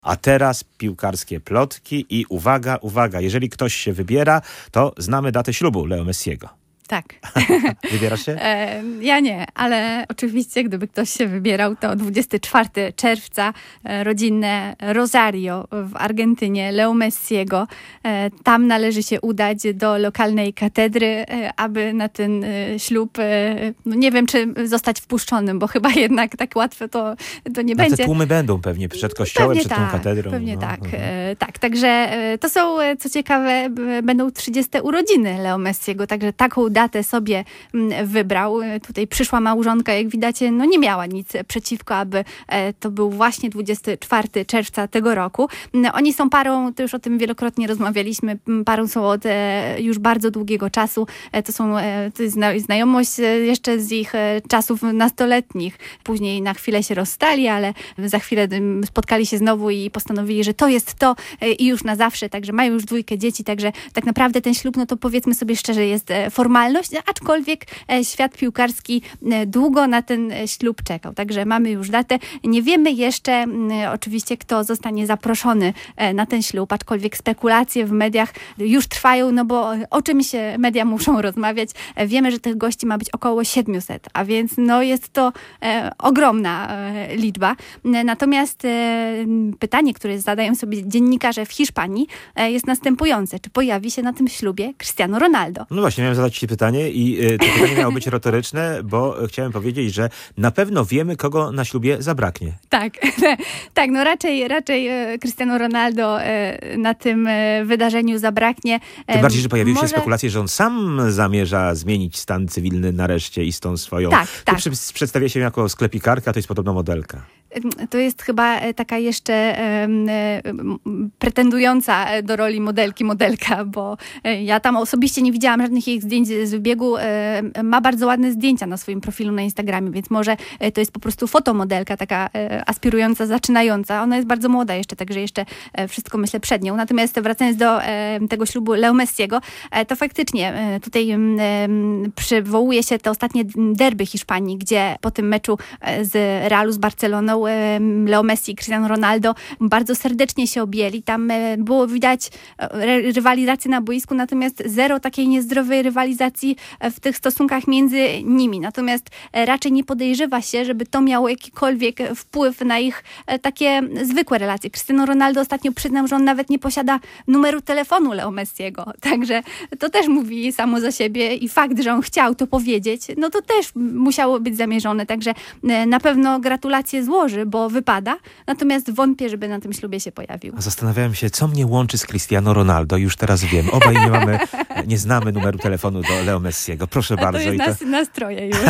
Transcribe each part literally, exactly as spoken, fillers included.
A teraz piłkarskie plotki i uwaga, uwaga, jeżeli ktoś się wybiera, to znamy datę ślubu Leo Messiego. Tak. Wybierasz się? E, ja nie, ale oczywiście gdyby ktoś się wybierał, to dwudziestego czwartego czerwca e, rodzinne Rosario w Argentynie, Leo Messiego. E, tam należy się udać do lokalnej katedry, e, aby na ten e, ślub, e, no nie wiem, czy zostać wpuszczonym, bo chyba jednak tak łatwo to, to nie no będzie. Te tłumy będą pewnie przed kościołem, pewnie przed tak, tą katedrą. Pewnie no, tak. no. E, tak, także e, to są, e, co ciekawe, b, będą trzydzieste urodziny Leo Messiego, także taką datę sobie wybrał. Tutaj przyszła małżonka, jak widać, no nie miała nic przeciwko, aby to był właśnie dwudziestego czwartego czerwca tego roku. Oni są parą, to już o tym wielokrotnie rozmawialiśmy, parą są od już bardzo długiego czasu. To są to jest znajomość jeszcze z ich czasów nastoletnich. Później na chwilę się rozstali, ale za chwilę spotkali się znowu i postanowili, że to jest to i już na zawsze, także mają już dwójkę dzieci, także tak naprawdę ten ślub, no to powiedzmy sobie szczerze, jest formalność, aczkolwiek świat piłkarski długo na ten ślub czekał. Także mamy już datę. Nie wiemy jeszcze oczywiście, kto zostanie zaproszony na ten ślub, aczkolwiek spekulacje w mediach już trwają, no bo o czymś media muszą rozmawiać. Wiemy, że tych gości ma być około siedmiuset, a więc no jest to e, ogromna e, liczba. Natomiast e, pytanie, które zadają sobie dziennikarze w Hiszpanii, e, jest następujące. Czy pojawi się na tym ślubie Cristiano Ronaldo? No właśnie, miałem zadać ci pytanie i y, to pytanie miało być retoryczne, bo chciałem powiedzieć, że na pewno wiemy, kogo na ślubie zabraknie. Tak, tak, no raczej, raczej e, Cristiano Ronaldo e, na tym e, wydarzeniu zabraknie. E, Tym bardziej, że pojawiły może... się spekulacje, że on sam zamierza zmienić stan cywilny nareszcie i z tą swoją... Tak, tak. Przy, przedstawia się jako sklepikarka, to jest podobno modelka. To jest chyba taka jeszcze e, pretendująca do roli modelki, modelka, bo ja tam osobiście nie widziałam żadnych jej zdjęć z wybiegu. E, ma bardzo ładne zdjęcia na swoim profilu na Instagramie, więc może to jest po prostu fotomodelka, taka e, aspirująca, zaczynająca. Ona jest bardzo młoda jeszcze, także jeszcze e, wszystko myślę przed nią. Natomiast wracając do e, tego ślubu Leo Messiego, e, to faktycznie e, tutaj e, przywołuje się te ostatnie derby Hiszpanii, gdzie po tym meczu e, z Realu z Barceloną Leo Messi i Cristiano Ronaldo bardzo serdecznie się objęli. Tam było widać rywalizację na boisku, natomiast zero takiej niezdrowej rywalizacji w tych stosunkach między nimi. Natomiast raczej nie podejrzewa się, żeby to miało jakikolwiek wpływ na ich takie zwykłe relacje. Cristiano Ronaldo ostatnio przyznał, że on nawet nie posiada numeru telefonu Leo Messiego. Także to też mówi samo za siebie i fakt, że on chciał to powiedzieć, no to też musiało być zamierzone. Także na pewno gratulacje złoży, bo wypada, natomiast wątpię, żeby na tym ślubie się pojawił. A zastanawiałem się, co mnie łączy z Cristiano Ronaldo. Już teraz wiem. Obaj nie mamy, nie znamy numeru telefonu do Leo Messiego. Proszę A bardzo. to jest I nas, to... nastroje już.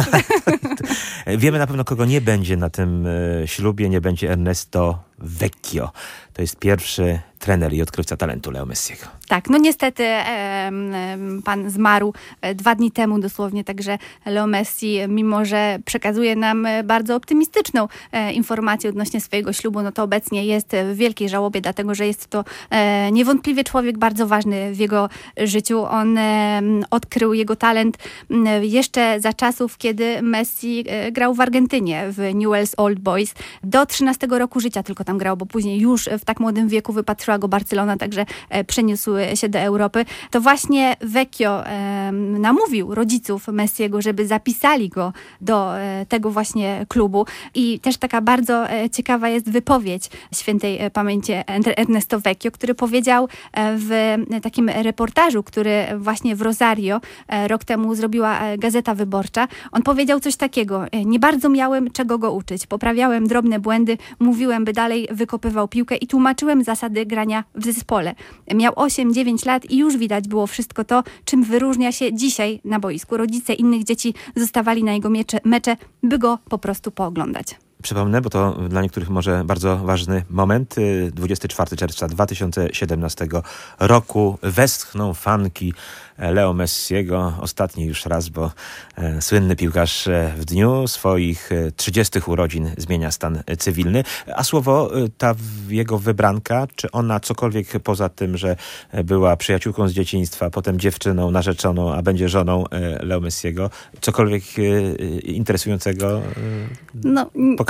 Wiemy na pewno, kogo nie będzie na tym e, ślubie. Nie będzie Ernesto Vecchio. To jest pierwszy trener i odkrywca talentu Leo Messiego. Tak, no niestety e, e, pan zmarł e, dwa dni temu dosłownie, także Leo Messi, mimo że przekazuje nam bardzo optymistyczną e, informację odnośnie swojego ślubu, no to obecnie jest w wielkiej żałobie, dlatego że jest to e, niewątpliwie człowiek bardzo ważny w jego życiu. On e, odkrył jego talent e, jeszcze za czasów, kiedy Messi e, grał w Argentynie, w Newell's Old Boys. Do trzynastego roku życia tylko tam grał, bo później już w tak młodym wieku wypatrzyła go Barcelona, także e, przeniósł się do Europy. To właśnie Vecchio e, namówił rodziców Messiego, żeby zapisali go do e, tego właśnie klubu. I też taka bardzo e, ciekawa jest wypowiedź świętej e, pamięci Ernesto Vecchio, który powiedział e, w takim reportażu, który właśnie w Rosario e, rok temu zrobiła e, Gazeta Wyborcza. On powiedział coś takiego: nie bardzo miałem czego go uczyć. Poprawiałem drobne błędy, mówiłem, by dalej wykopywał piłkę i tłumaczyłem zasady grania w zespole. Miał osiem dziewięć lat i już widać było wszystko to, czym wyróżnia się dzisiaj na boisku. Rodzice innych dzieci zostawali na jego mecze, mecze by go po prostu pooglądać. Przypomnę, bo to dla niektórych może bardzo ważny moment. dwudziestego czwartego czerwca dwa tysiące siedemnastego roku westchną fanki Leo Messiego. Ostatni już raz, bo e, słynny piłkarz w dniu swoich trzydziestych urodzin zmienia stan cywilny. A słowo, ta jego wybranka, czy ona cokolwiek poza tym, że była przyjaciółką z dzieciństwa, potem dziewczyną, narzeczoną, a będzie żoną e, Leo Messiego, cokolwiek e, interesującego e, no, pokazała?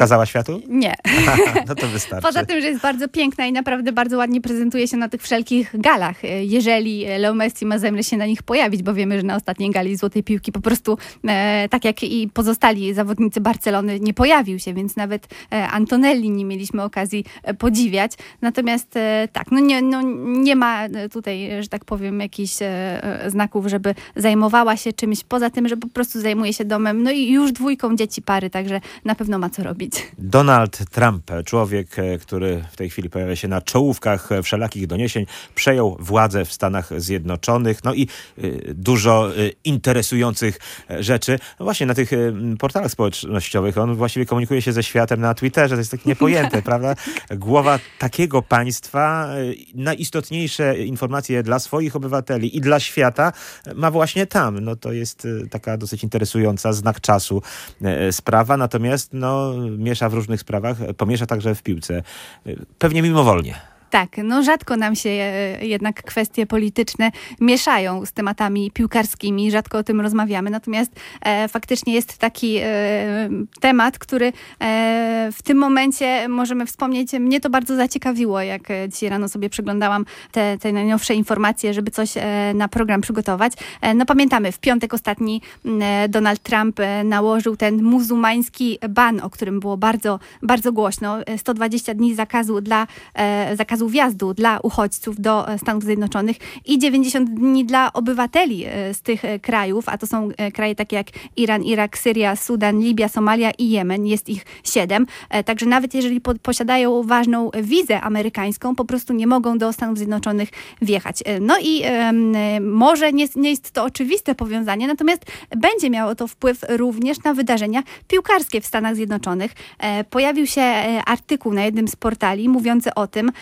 pokazała światu? Nie. Aha, no to wystarczy. Poza tym, że jest bardzo piękna i naprawdę bardzo ładnie prezentuje się na tych wszelkich galach. Jeżeli Leo Messi ma zamiar się na nich pojawić, bo wiemy, że na ostatniej gali Złotej Piłki po prostu, e, tak jak i pozostali zawodnicy Barcelony, nie pojawił się, więc nawet e, Antonelli nie mieliśmy okazji e, podziwiać. Natomiast e, tak, no nie, no nie ma tutaj, że tak powiem, jakichś e, znaków, żeby zajmowała się czymś poza tym, że po prostu zajmuje się domem, no i już dwójką dzieci pary, także na pewno ma co robić. Donald Trump, człowiek, który w tej chwili pojawia się na czołówkach wszelakich doniesień, przejął władzę w Stanach Zjednoczonych, no i y, dużo y, interesujących rzeczy. No właśnie na tych y, portalach społecznościowych on właściwie komunikuje się ze światem na Twitterze, to jest takie niepojęte, prawda? Głowa takiego państwa y, najistotniejsze informacje dla swoich obywateli i dla świata ma właśnie tam. No to jest y, taka dosyć interesująca, znak czasu y, sprawa, natomiast no miesza w różnych sprawach, pomiesza także w piłce. Pewnie mimowolnie. Tak, no rzadko nam się jednak kwestie polityczne mieszają z tematami piłkarskimi, rzadko o tym rozmawiamy, natomiast e, faktycznie jest taki e, temat, który e, w tym momencie możemy wspomnieć, mnie to bardzo zaciekawiło, jak dzisiaj rano sobie przeglądałam te, te najnowsze informacje, żeby coś e, na program przygotować. E, no pamiętamy, w piątek ostatni e, Donald Trump e, nałożył ten muzułmański ban, o którym było bardzo, bardzo głośno. sto dwadzieścia dni zakazu dla e, zakazu wjazdu dla uchodźców do Stanów Zjednoczonych i dziewięćdziesiąt dni dla obywateli z tych krajów, a to są kraje takie jak Iran, Irak, Syria, Sudan, Libia, Somalia i Jemen. Jest ich siedem. Także nawet jeżeli po, posiadają ważną wizę amerykańską, po prostu nie mogą do Stanów Zjednoczonych wjechać. No i um, może nie, nie jest to oczywiste powiązanie, natomiast będzie miało to wpływ również na wydarzenia piłkarskie w Stanach Zjednoczonych. E, pojawił się artykuł na jednym z portali mówiący o tym,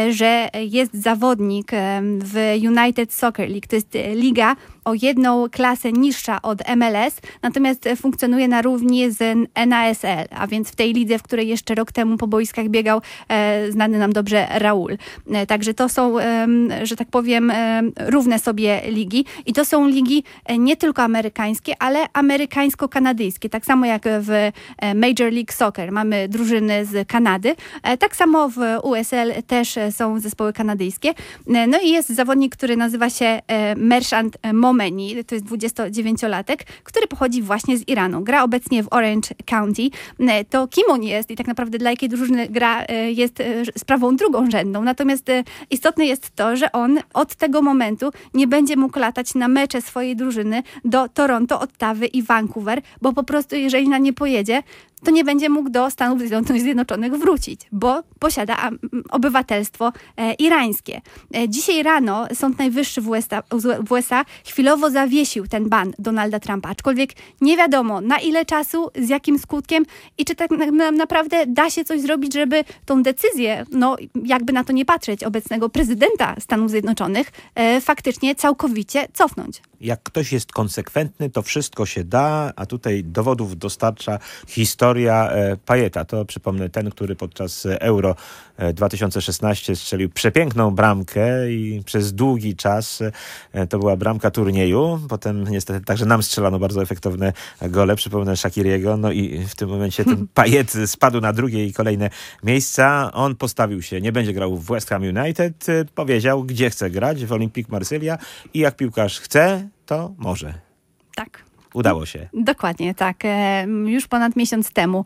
że jest zawodnik w United Soccer League. To jest liga o jedną klasę niższa od M L S, natomiast funkcjonuje na równi z N A S L, a więc w tej lidze, w której jeszcze rok temu po boiskach biegał e, znany nam dobrze Raul. E, także to są, e, że tak powiem, e, równe sobie ligi i to są ligi e, nie tylko amerykańskie, ale amerykańsko-kanadyjskie. Tak samo jak w Major League Soccer mamy drużyny z Kanady, e, tak samo w U S L też są zespoły kanadyjskie. E, no i jest zawodnik, który nazywa się e, Merchant Momeni. To jest dwudziestodziewięciolatek, który pochodzi właśnie z Iranu. Gra obecnie w Orange County. To kim on jest i tak naprawdę dla jakiej drużyny gra jest sprawą drugorzędną. Natomiast istotne jest to, że on od tego momentu nie będzie mógł latać na mecze swojej drużyny do Toronto, Ottawy i Vancouver, bo po prostu jeżeli na nie pojedzie, to nie będzie mógł do Stanów Zjednoczonych wrócić, bo posiada obywatelstwo e, irańskie. E, dzisiaj rano Sąd Najwyższy w U S A, w U S A chwilowo zawiesił ten ban Donalda Trumpa, aczkolwiek nie wiadomo na ile czasu, z jakim skutkiem i czy tak na, naprawdę da się coś zrobić, żeby tą decyzję, no jakby na to nie patrzeć, obecnego prezydenta Stanów Zjednoczonych e, faktycznie całkowicie cofnąć. Jak ktoś jest konsekwentny, to wszystko się da, a tutaj dowodów dostarcza historia e, Payeta. To przypomnę ten, który podczas Euro e, dwa tysiące szesnaście strzelił przepiękną bramkę i przez długi czas e, to była bramka turnieju. Potem niestety także nam strzelano bardzo efektowne gole. Przypomnę Shaqiriego. No i w tym momencie ten Payet spadł na drugie i kolejne miejsca. On postawił się, nie będzie grał w West Ham United. E, powiedział, gdzie chce grać, w Olympique Marsylia i jak piłkarz chce, to może. Tak. Udało się. Dokładnie, tak. Już ponad miesiąc temu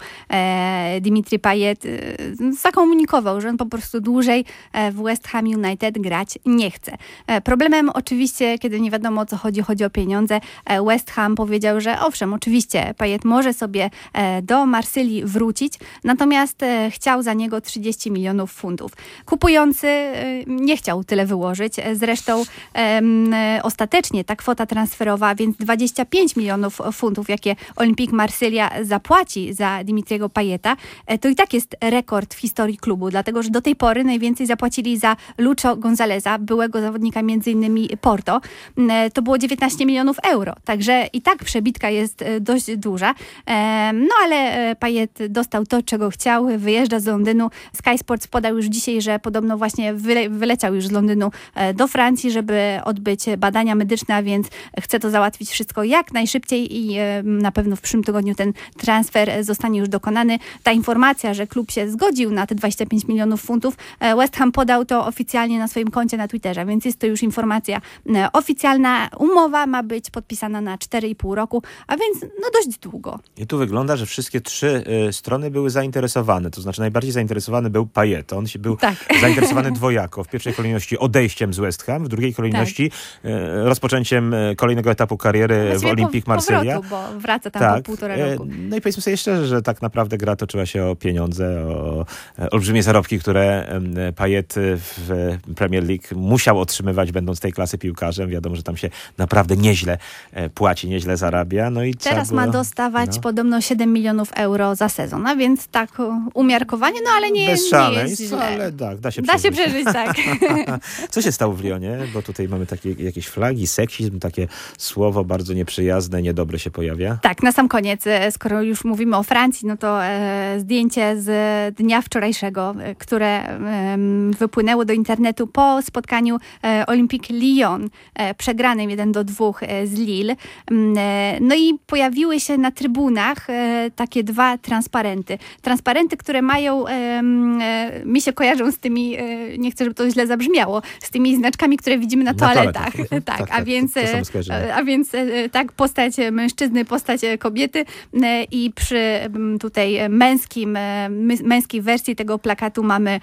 Dimitri Payet zakomunikował, że on po prostu dłużej w West Ham United grać nie chce. Problemem oczywiście, kiedy nie wiadomo o co chodzi, chodzi o pieniądze, West Ham powiedział, że owszem, oczywiście Payet może sobie do Marsylii wrócić, natomiast chciał za niego trzydzieści milionów funtów. Kupujący nie chciał tyle wyłożyć. Zresztą ostatecznie ta kwota transferowa, więc dwadzieścia pięć milionów funtów, jakie Olympique Marsylia zapłaci za Dimitriego Payeta, to i tak jest rekord w historii klubu, dlatego że do tej pory najwięcej zapłacili za Lucho Gonzaleza, byłego zawodnika między innymi Porto. To było dziewiętnaście milionów euro, także i tak przebitka jest dość duża. No ale Payet dostał to, czego chciał, wyjeżdża z Londynu. Sky Sports podał już dzisiaj, że podobno właśnie wyle- wyleciał już z Londynu do Francji, żeby odbyć badania medyczne, a więc chce to załatwić wszystko jak najszybciej, szybciej i na pewno w przyszłym tygodniu ten transfer zostanie już dokonany. Ta informacja, że klub się zgodził na te dwadzieścia pięć milionów funtów, West Ham podał to oficjalnie na swoim koncie na Twitterze, więc jest to już informacja oficjalna. Umowa ma być podpisana na cztery i pół roku, a więc no dość długo. I tu wygląda, że wszystkie trzy y, strony były zainteresowane, to znaczy najbardziej zainteresowany był Payet. On się był tak. zainteresowany dwojako. W pierwszej kolejności odejściem z West Ham, w drugiej kolejności tak. y, rozpoczęciem kolejnego etapu kariery Właściwie w Olympique Marsylia. Bo wraca tam tak. po półtora roku. No i powiedzmy sobie szczerze, że tak naprawdę gra toczyła się o pieniądze, o olbrzymie zarobki, które Payet w Premier League musiał otrzymywać, będąc tej klasy piłkarzem. Wiadomo, że tam się naprawdę nieźle płaci, nieźle zarabia. No i Teraz było, ma dostawać no. podobno siedem milionów euro za sezon, a więc tak umiarkowanie, no ale nie, Bez nie jest źle. Ale tak, da się Da przeżyć. się przeżyć, tak. Co się stało w Lyonie? Bo tutaj mamy takie jakieś flagi, seksizm, takie słowo bardzo nieprzyjazne, niedobre się pojawia. Tak, na sam koniec, skoro już mówimy o Francji, no to e, zdjęcie z dnia wczorajszego, e, które e, wypłynęło do internetu po spotkaniu e, Olympique Lyon, e, przegranym jeden do dwóch e, z Lille. E, no i pojawiły się na trybunach e, takie dwa transparenty. Transparenty, które mają, e, e, mi się kojarzą z tymi, e, nie chcę, żeby to źle zabrzmiało, z tymi znaczkami, które widzimy na, na toaletach. toaletach. tak, tak, a tak, więc, to, to a więc tak, postać mężczyzny, postać kobiety i przy tutaj męskim, męskiej wersji tego plakatu mamy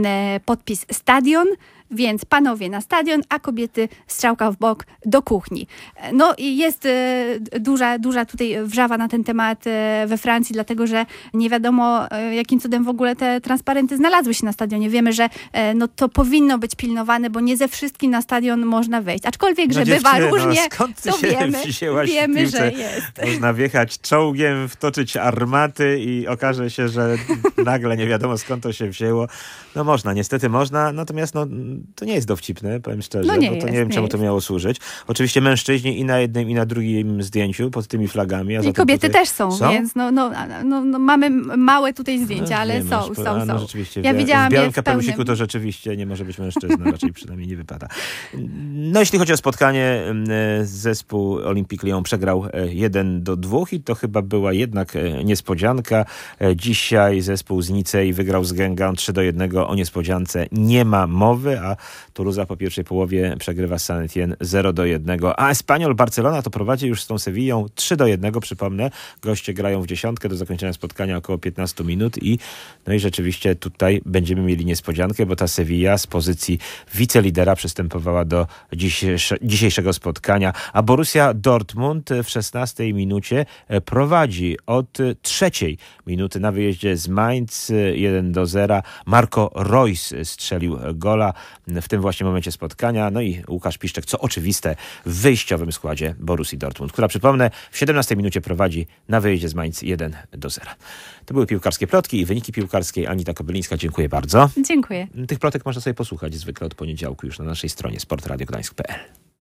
podpis stadion. Więc panowie na stadion, a kobiety strzałka w bok do kuchni. No i jest e, duża, duża tutaj wrzawa na ten temat e, we Francji, dlatego że nie wiadomo e, jakim cudem w ogóle te transparenty znalazły się na stadionie. Wiemy, że e, no, to powinno być pilnowane, bo nie ze wszystkim na stadion można wejść. Aczkolwiek, że no bywa dziewczyny, różnie, no, skąd ty to się wiemy, wiemy że jest. Można wjechać czołgiem, wtoczyć armaty i okaże się, że nagle nie wiadomo skąd to się wzięło. No można, niestety można, natomiast no to nie jest dowcipne, powiem szczerze, no nie bo to jest, nie wiem, nie czemu jest. to miało służyć. Oczywiście mężczyźni i na jednym, i na drugim zdjęciu pod tymi flagami. A I kobiety tutaj... też są, są, więc no, no, no, no, mamy małe tutaj zdjęcia, no, ale wiemy, są, że, są, a, no, są. rzeczywiście, Ja w, widziałam w białym je w kapelusiku pełnym... to rzeczywiście nie może być mężczyzna, raczej przynajmniej nie wypada. No jeśli chodzi o spotkanie, zespół Olympique Lyon przegrał jeden do dwóch i to chyba była jednak niespodzianka. Dzisiaj zespół z Nicei wygrał z Guingamp trzy do jednego. O niespodziance nie ma mowy, a Toulouse po pierwszej połowie przegrywa z Saint-Étienne zero do jednego. A Espanyol Barcelona to prowadzi już z tą Sewillą trzy do jednego, przypomnę. Goście grają w dziesiątkę do zakończenia spotkania około piętnaście minut i no i rzeczywiście tutaj będziemy mieli niespodziankę, bo ta Sevilla z pozycji wicelidera przystępowała do dzisiejsze, dzisiejszego spotkania, a Borussia Dortmund w szesnastej minucie prowadzi od trzeciej minuty na wyjeździe z Mainz jeden do zera. Marco Reus strzelił gola w tym właśnie momencie spotkania. No i Łukasz Piszczek, co oczywiste, w wyjściowym składzie Borussii Dortmund, która, przypomnę, w siedemnastej minucie prowadzi na wyjeździe z Mainz jeden do zera. To były piłkarskie plotki i wyniki piłkarskie. Anita Kobylińska, dziękuję bardzo. Dziękuję. Tych plotek można sobie posłuchać zwykle od poniedziałku już na naszej stronie sport radio gdańsk kropka p l.